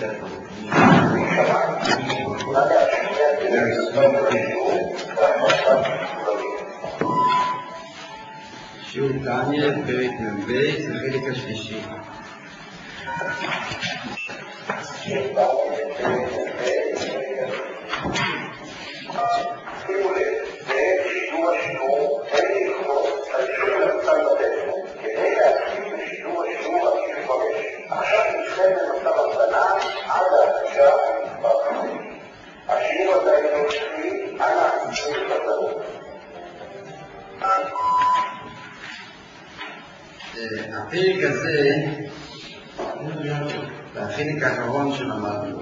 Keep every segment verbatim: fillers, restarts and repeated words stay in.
שיעור תניא, פרק מ"ב, החלק השלישי. הפרק הזה, והחלק האחרון שלמדנו,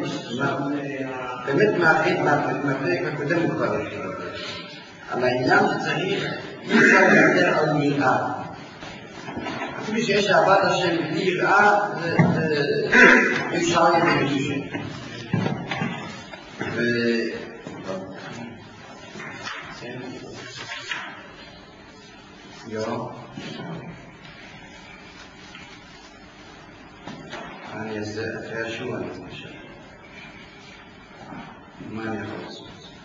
באמת מהפרק הקודם הוא כבר התחיל על העניין שצריך אפשר לדבר על יראה. אפילו שיש אהבת השם בלי יראה, אפשר לדבר שם. יו אני אעשה אחרי השוע, אני חושב. מה אני יכול לעשות?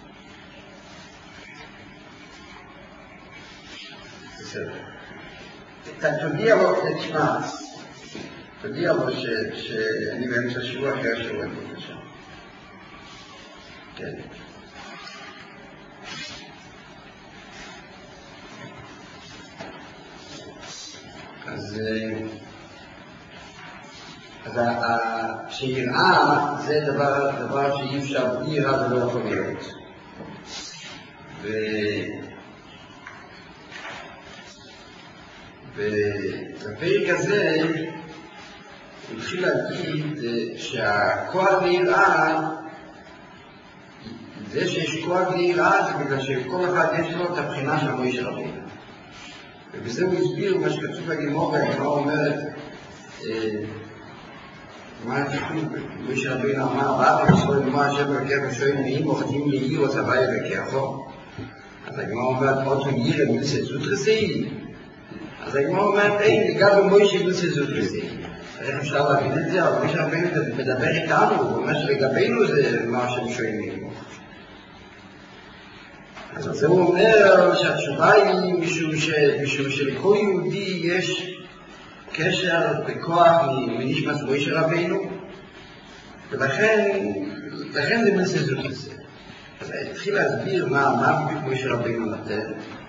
בסדר. תודיע לו, תשמע, תודיע לו שאני באמצע השוע, אחרי השוע, אני חושב. כן. אז... אז שיראה זה דבר, דבר שאי אפשר, בלי יראה זה לא יכול להיות. ובפרק הזה הוא התחיל להגיד שהכוח ליראה, זה שיש כוח ליראה זה בגלל שכל אחד יש לו את הבחינה של מוישה רבינו. ובזה הוא הסביר מה שכתוב בגמרא, והגמרא אומרת מה התיקון? מוישה רבינו אמר, ואתם ישראל מה השם אלוקיך ושואלים מאים אוכלים יהי או צבא אלוקיכו. אז הגמרא אומרת, עוד ירא מילסא זוטרסי. אז הגמרא אומרת, אין, לגבי מוישה מילסא זוטרסי. איך אפשר להבין את זה? אבל מוישה רבינו מדבר איתנו, הוא אומר שלגבינו זה מה השם שואלים מאים. אז זה הוא אומר שהתשובה היא משום שלכל יהודי יש קשר בכוח מנשמת מוישה רבינו, ולכן זה מנסזות לזה. אז התחיל להסביר מה בדיוק מוישה רבינו נותן.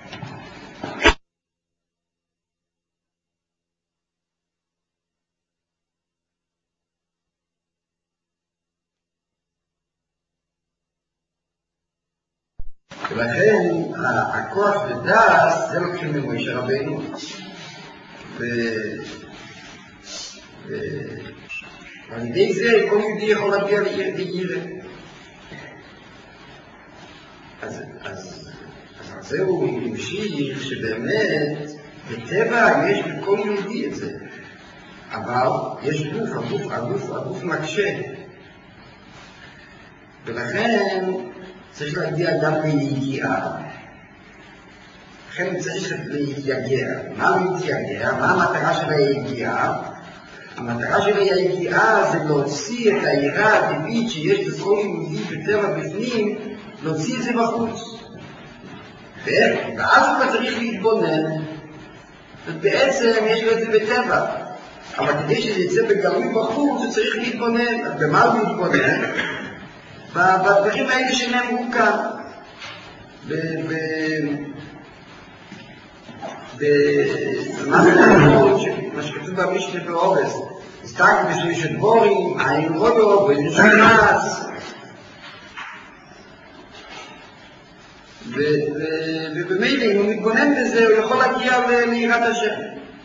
ולכן הכוח ודעת זה לוקחים ממוישה רבינו, ועל ידי זה כל יהודי יכול להגיע לירא. אז זהו המשיך שבאמת בטבע יש לכל יהודי את זה, אבל יש גוף, הגוף, הגוף, הגוף מקשה, ולכן צריך להגיע גם ליגיעה. לכן צריך להתייגע. מה מתייגע? מה המטרה של היגיעה? המטרה של היגיעה זה להוציא את היראה הטבעית שיש לכל יהודי בטבע בפנים, להוציא את זה בחוץ. ואז הוא צריך להתבונן, ובעצם יש לו את זה בטבע. אבל כדי שזה יצא בגלוי בחוץ, הוא צריך להתבונן. אז במה הוא מתבונן? בדברים האלה שנאמרו כאן. מה שכתוב במשנה באורס, הסתכל בשביל שדבורים, עין רודו, ונשמץ, ובמילא אם הוא מתבונן בזה, הוא יכול להגיע ליראת השם.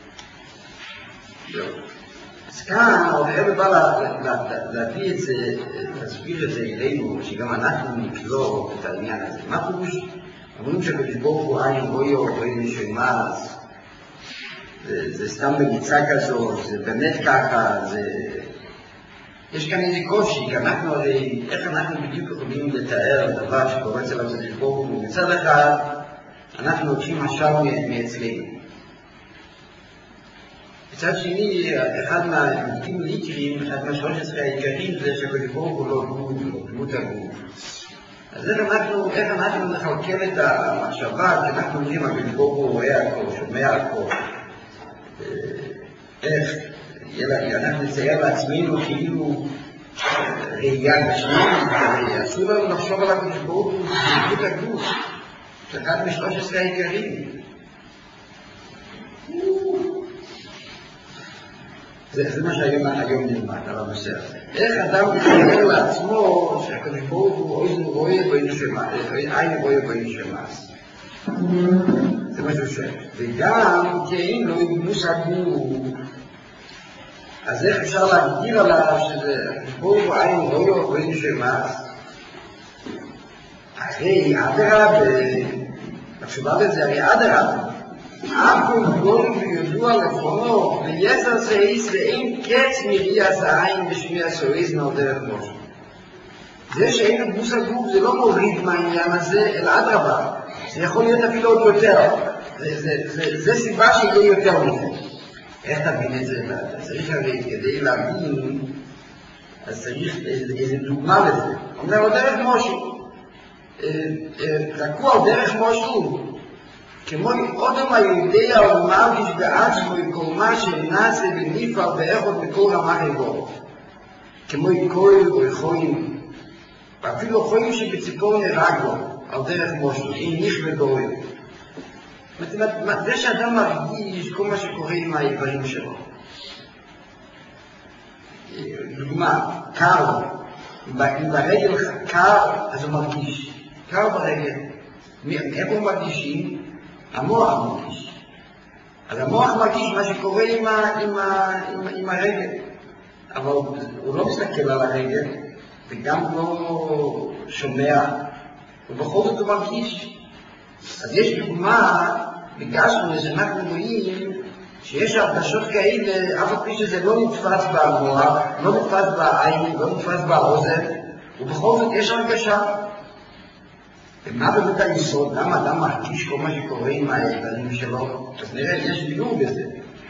אז כאן, הרב בא להביא את זה, להסביר את זה אלינו, שגם אנחנו נקלור את העניין הזה. מה פירוש? אומרים שהקדוש ברוך הוא עין רויו, רויו משמש, זה סתם במיצה כזאת, זה באמת ככה, זה... יש כאן איזה קושי, כי אנחנו הרי, איך אנחנו בדיוק יכולים לתאר דבר שקורה אצל הקדוש ברוך הוא? מצד אחד, אנחנו לוקחים משל מאצלנו. מצד שני, אחד מהמתים ליקרים, אחד מה-שלוש עשרה העיקרים זה שבלבור הוא לא דמות, הוא דמות הגוף. אז איך אנחנו, איך אנחנו נחלקל את המחשבה, כי אנחנו אומרים, הבלבור הוא רואה הכל, שומע הכל. איך? אנחנו נצייר לעצמנו כאילו ראייה גשמית, אסור לנו לחשוב על הקדוש ברוך הוא דמות הגוף. זה אחד מ-שלוש עשרה העיקרים. זה, זה מה שהיום, היום נלמד על הנושא הזה. איך אדם מתחבר לעצמו שהקדוש ברוך הוא אוזן רואה ואין שמע, עין רואה ואין שמעס. זה מה שהוא שואל. וגם כאין לו מושג הוא, אז איך אפשר להגדיר עליו שזה הקדוש ברוך הוא עין רואה ואין שמעס? הרי אדרבה, התשובה לזה, הרי אדרבה, אבו גדול וידוע לפונו, ויסר סעיס ואין קץ מריע זעין בשמיע סועיז נעודרת מושל. זה שאין את בוס הגוף זה לא מוריד מהעניין הזה, אלא אדרבה. זה יכול להיות אפילו עוד יותר. זה, זה, זה, זה סיבה שיהיה יותר מזה. איך תבין את זה? צריך הרי כדי להבין, אז צריך איזו, איזו דוגמה לזה. אומר לו דרך מושל. תקוע דרך מושל. כמו אודם היודע ומרגיש בעצמו כל מה שנעשה ונפעל באחד מכל רמה אגו. כמו כל וחויים, ואפילו חויים שבציפור נרג לו, על דרך מושל, אם נכווה גורם. זה שאדם מרגיש כל מה שקורה עם האיברים שלו. דוגמה, קר, אם ברגל קר, אז הוא מרגיש. קר ברגל. איפה הוא מרגישים? המוח מרגיש. אז המוח מרגיש מה שקורה עם, ה, עם, ה, עם, עם הרגל. אבל הוא לא מסתכל על הרגל, וגם לא שומע, ובכל זאת הוא מרגיש. אז יש דוגמה, בגשנו שאנחנו רואים, שיש הרגשות כאלה, אף פי שזה לא נתפס במוח, לא נתפס בעין, לא נתפס באוזן, ובכל זאת יש הרגשה. ומה באמת היסוד? למה אדם מרגיש כל מה שקורה עם האיברים שלו? אז נראה, יש ביור בזה.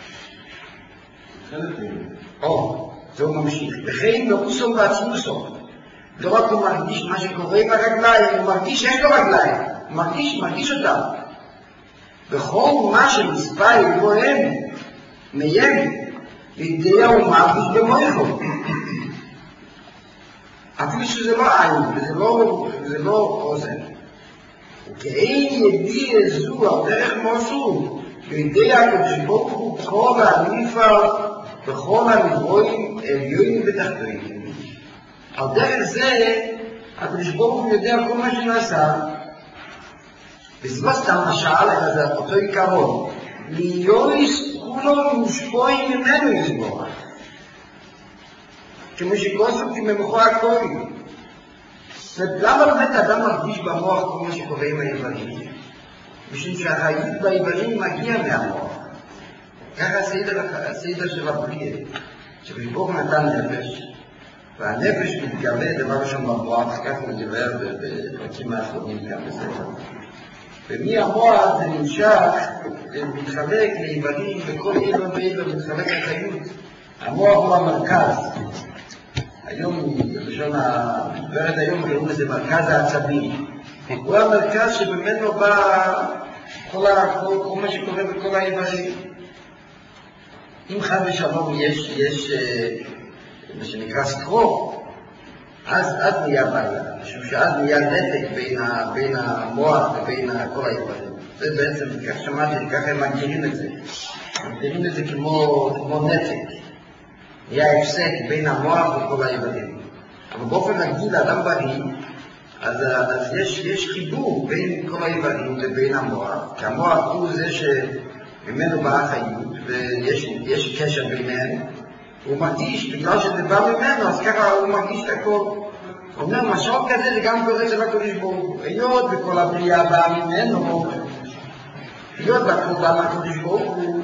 או, זהו ממשיך. וכן מאוסום ועצמוסום. לא רק הוא מרגיש מה שקורה עם הרגליים, הוא מרגיש שיש לו רגליים. הוא מרגיש, מרגיש אותם. וכל מה שמצפה אלוהם מהם, לידיע הוא מרגיש במויכו. אפילו שזה לא עין, וזה לא, זה לא אוזן. וכאין ידיע זו על דרך משהו, וידיע הקדוש ברוך הוא כל הנפעל וכל הנברואים עליונים ותחתונים. על דרך זה, הקדוש ברוך הוא יודע כל מה שנעשה. וזה לא סתם משל, אלא זה אותו עיקרון. ליויס כולו מושפועים ממנו יסבור. כמו שכוספתי ממוחו הקורים. למה באמת האדם מרגיש במוח כל מה שקורה עם האיברים? משום שהחיות באיברים מגיע מהמוח. ככה הסדר של הבריאה, שבשבור נתן נפש, והנפש מתגלה דבר ראשון במוח, כך מדבר בפרקים האחרונים גם בספר. ומהמוח זה נמשך, זה מתחלק לאיברים, וכל איבר ואיבר מתחלק לחיות. המוח הוא המרכז. היום, בלשון הדברת היום, קוראים לזה מרכז העצבים. הוא המרכז שבמנו בא כל, כל, כל מה שקורה בכל האיברים. אם חד ושלום יש, יש מה שנקרא סטרוק, אז, אז נהיה בעיה. משום שאז נהיה נתק בין, ה, בין המוח ובין כל האיברים. זה בעצם, כך שמעתי, ככה הם מגדירים את זה. מגדירים את זה כמו, כמו נתק. היה הפסק בין המוח וכל האיברים. אבל באופן רגיל, האדם בריא, אז, אז יש, יש חיבור בין כל האיברים לבין המוח, כי המוח הוא זה שממנו באה חיות, ויש קשר ביניהם, הוא מרגיש, בגלל שזה בא ממנו, אז ככה הוא מרגיש את הכל. הוא אומר, משהו כזה זה גם קורה של הקדוש ברוך הוא. היות וכל הבריאה באה ממנו, היות והכל בא מהקדוש ברוך הוא,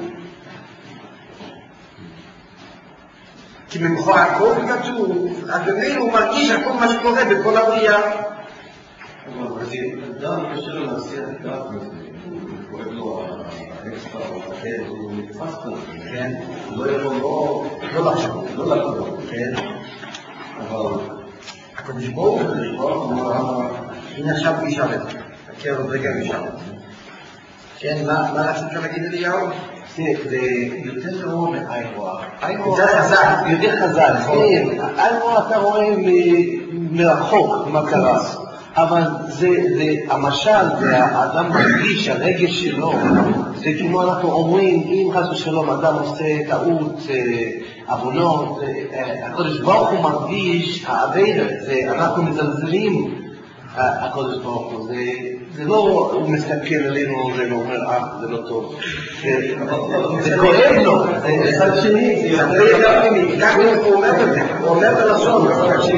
כי ממחו הכל כתוב, אז במילא הוא מרגיש הכל מה שקורה בכל הבריאה. אבל אדם קשה לו להסיע את דעת מזה, הוא כואב לו האקסטרה או החד, הוא נתפס כזה. כן, לא יכול לא לחשוב, לא לחשוב. כן. אבל הקדוש ברוך הוא, הקדוש ברוך הוא, הנה עכשיו הוא ישאל את זה, הקרב רגע ישאל את זה. כן, מה רצית להגיד אליהו? זה יותר קרוב מעין רואה. יותר חזק. יותר חזק, כן. עין רואה אתה רואה מרחוק מה קרה. אבל זה, המשל, והאדם מרגיש, הרגש שלו, זה כמו אנחנו אומרים, אם חס ושלום אדם עושה טעות, עוונות, הקדוש ברוך הוא מרגיש, העבודה, אנחנו מזלזלים, הקדוש ברוך הוא, זה לא, הוא מסתכל עלינו ואומר, אה, זה לא טוב. זה כואב לו, זה צד שני, זה ככה הוא אומר בזה, הוא אומר בלשון,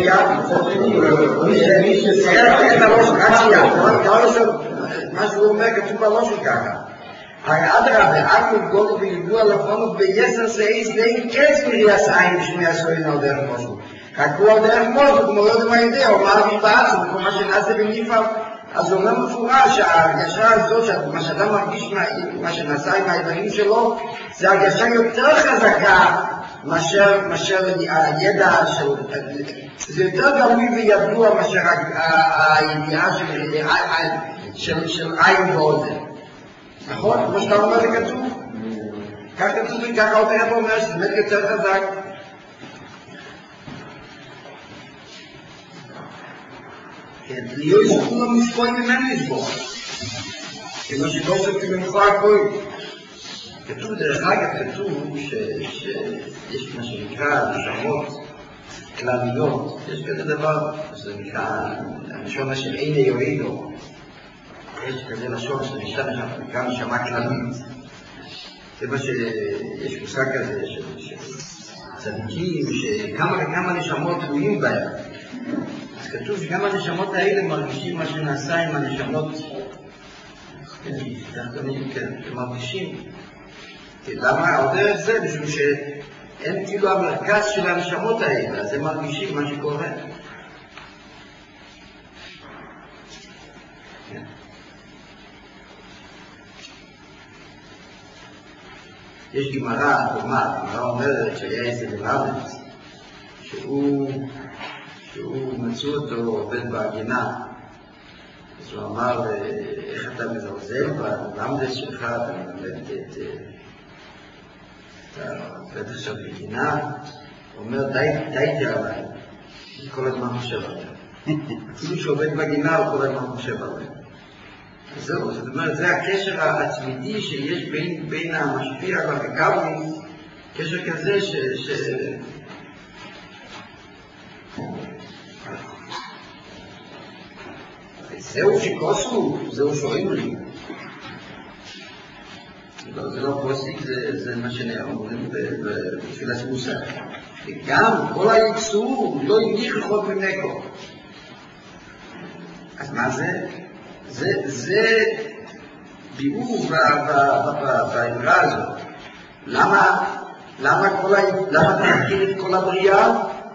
מי שסייע את הראש, רק שנייה, מה שהוא אומר כתוב בלשון ככה. אדרבה, אק מתגודו וידוע לפונות ביסר סעיס ואין קץ מריאס עין בשמי הסוין על דרך משהו. רק הוא על דרך משהו, כמו לא יודע מה יודע, הוא מערבי בעצם, כמו מה שנעשה בניפה. אז הוא אומר מפורש שההרגשה הזאת, מה שאדם מרגיש מה שנעשה עם האיברים שלו, זה הרגשה יותר חזקה מאשר הידע של... זה יותר גרוי וידוע מאשר הידיעה של עין ואוזן. נכון? כמו שאתה אומר זה כתוב. כך כתוב וככה עוד איך אומר שזה באמת יותר חזק. להיות שכולם מספוי ממני לסבור. כמו שגוסף כמנוחה הכוי. כתוב דרך אגב, כתוב שיש מה שנקרא נשמות כלליות. יש כזה דבר, זה נקרא הנשמה של איני יורידו. יש כזה לשון שנקרא נשמה כללית. זה מה שיש מושג כזה של צדיקים, שכמה נשמות תלויים בהם. אז כתוב שגם הנשמות האלה מרגישים מה שנעשה עם הנשמות תחתונים, כן, שמרגישים. למה? עוד דרך זה, משום שהם כאילו המרכז של הנשמות האלה, אז הם מרגישים מה שקורה. יש גמרא, דומה, גמרא אומרת שהיה איזה מלמד, שהוא שהוא מצאו אותו עובד בהגינה. אז הוא אמר, איך אתה מזלזל בלמדס שלך, אתה מלמד את... אתה עובד עכשיו בגינה, הוא אומר, די די עליי, כל הזמן חושב עליי. אפילו שעובד בגינה, הוא כל הזמן חושב עליי. אז זהו, זאת אומרת, זה הקשר התמידי שיש בין, בין המשפיע והגברי, קשר כזה ש... ש... זהו שכוסו, זהו שואלים לי. זה לא כוסיק, זה מה שנאמרים בשביל הסמוסה. וגם כל היצור לא יניח לכל פנקו. אז מה זה? זה ביאור באמרה הזאת. למה? למה תחקיר את כל הבריאה?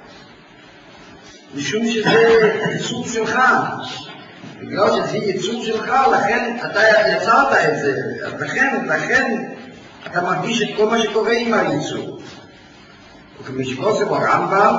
משום שזה יצור שלך. בגלל שזה ייצור שלך, לכן אתה יצרת את זה, לכן, לכן אתה מרגיש את כל מה שקורה עם הייצור. וכמשקו זה ברמב"ם,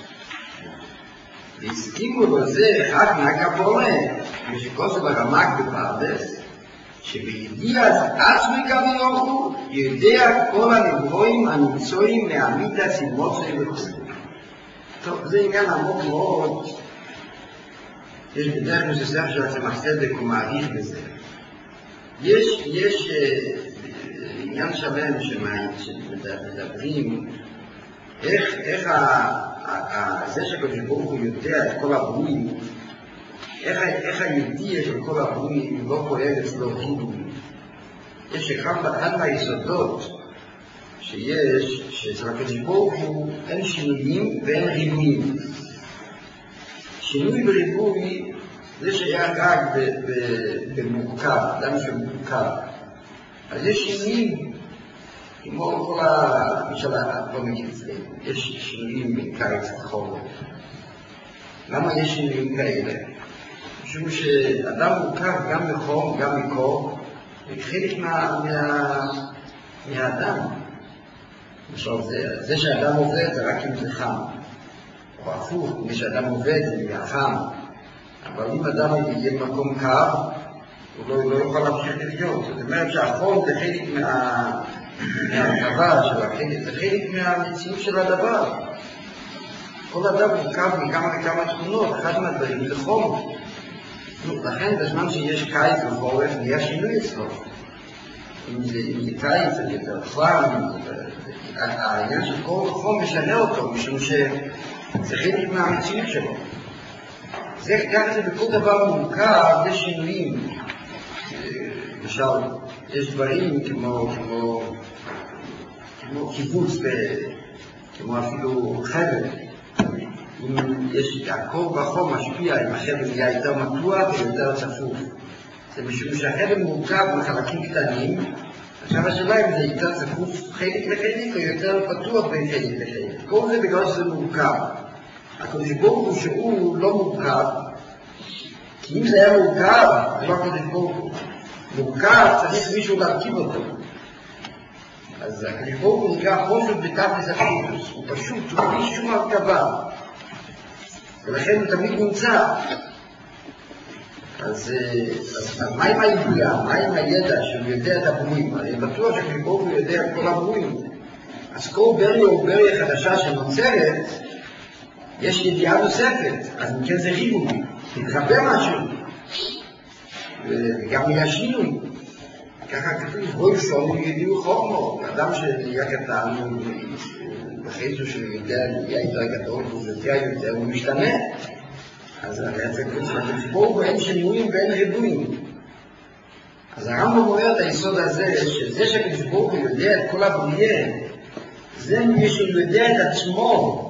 והסכימו לזה אחד מהקבולה, משקו זה ברמק בפרדס, שבידיע עצמי כביוכו, יודע כל הנברואים הנמצואים להעמיד הסימוצים וכו'. טוב, זה עניין עמוק מאוד, יש בדרך מסוים של הצמח צדק הוא מעריך בזה. יש, יש עניין שלם שמדברים איך, איך ה, ה, זה שהקדוש ברוך הוא יודע את כל הברואים, איך, איך הידיעה של כל הברואים לא פועל אצלו חידוש. יש אחד מהיסודות שיש, שאצל הקדוש ברוך הוא אין שינויים ואין ריבויים. שינוי וריבוי זה שהיה רק במורכב, אדם שמורכב. אז יש שינויים, כמו כל המשלה, לא מגיד אצלנו, יש שינויים בקיץ החורף. למה יש שינויים כאלה? משום שאדם מורכב גם מחום, גם מקור, וחלק מה, מה, מהאדם. למשל, זה, זה שאדם עובד זה רק אם זה חם. או הפוך, מי שאדם עובד זה מהחם. אבל אם אדם יהיה במקום קר, הוא לא, לא יכול להמשיך לחיות. זאת אומרת שהחום זה חלק מה, מהדבר של החלק, זה חלק מהמציאות של הדבר. כל אדם מורכב מכמה וכמה תכונות, אחד מהדברים זה חום. לכן בזמן שיש קיץ וחורף נהיה שינוי אצלו. אם זה, אם זה קיץ, זה יותר חם, העניין של כל חום משנה אותו, משום שזה חלק מהמציאות שלו. זה ככה זה בכל דבר מורכב, יש שינויים. למשל, יש דברים כמו, כמו, כמו קיבוץ, כמו אפילו חבל. אם יש הקור בחום משפיע, אם החבל יהיה יותר מתוח ויותר צפוף. זה משום שהחבל מורכב מחלקים קטנים, עכשיו השאלה אם זה יותר צפוף חלק לחלק או יותר פתוח בין חלק לחלק. כל זה בגלל שזה מורכב. הקדוש ברוך הוא שהוא לא מורכב, כי אם זה היה מורכב, לא הקדוש ברוך הוא. מורכב צריך מישהו להרכיב אותו. אז הקדוש ברוך הוא נקרא חושך בתכלס החידוש. הוא פשוט, הוא בלי שום הרכבה. ולכן הוא תמיד נמצא. אז, אז מה עם הידיעה? מה עם הידע שהוא יודע את הברואים? אני בטוח שהקדוש ברוך הוא יודע את כל הברואים. אז כל בריא או בריא חדשה שנוצרת, יש ידיעה נוספת, אז מכן זה ריבוי, תתחבר משהו, וגם יהיה שינוי. ככה כתוב, בואי שום ידיעו חוכמו, אדם שנהיה קטן, בחייצו שהוא יודע, יהיה יותר גדול, הוא יודע יותר, הוא משתנה. אז זה כתוב, פה אין שינויים ואין ריבויים. אז הרמב"ם אומר את היסוד הזה, שזה שהקדוש ברוך הוא יודע את כל הבריאה, זה מי שהוא יודע את עצמו,